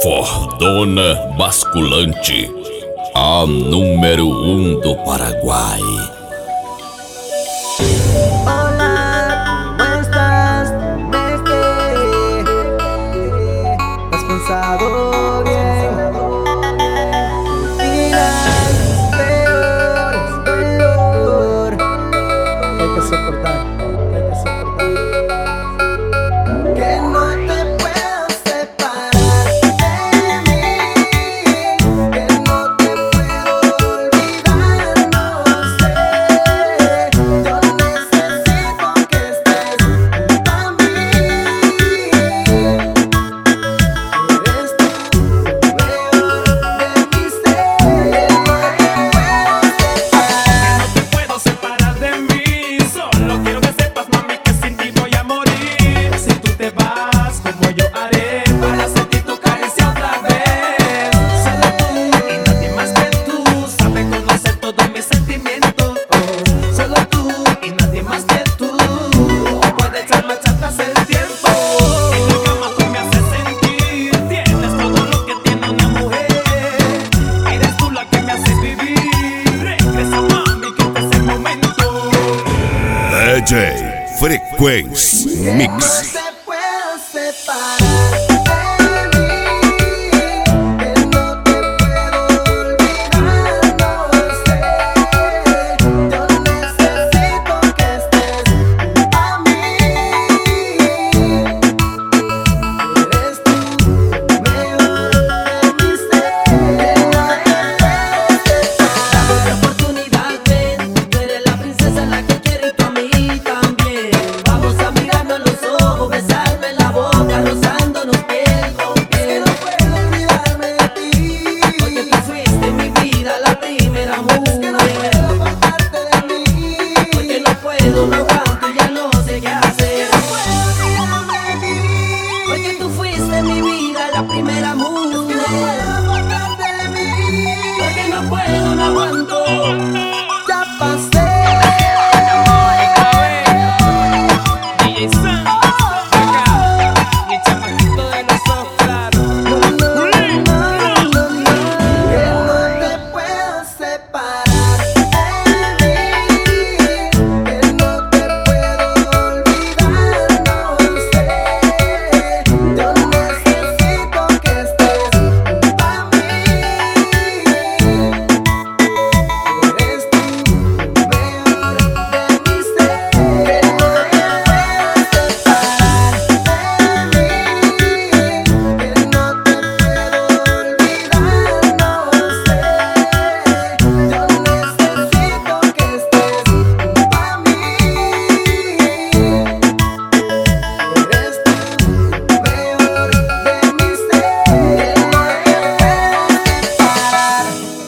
Fordona Basculante, a número 1 do Paraguai. Hola, ¿cómo estás? ¿Has pensado bien? Miras, peor es dolor. Hay que soportar, hay que soportar. Que no te puedo separar de mí, que no te puedo olvidar, no sé. Yo necesito que estés junto a mí. Eres tú lo peor de mi ser. No te puedo separar de mí. Solo quiero que sepas, mami, que sin ti voy a morir. Si tú te vas, como yo haré para sentir tu caricia otra vez. Solo tú y nadie más que tú sabe conocer todos mis sentimientos. Solo tú y nadie más que tú puede echar marcha atrás el tiempo. En la cama tú me haces sentir, tienes todo lo que tiene una mujer. Eres tú la que me hace vivir. Regresa, mami, que este es el momento. DJ Frequência Mix.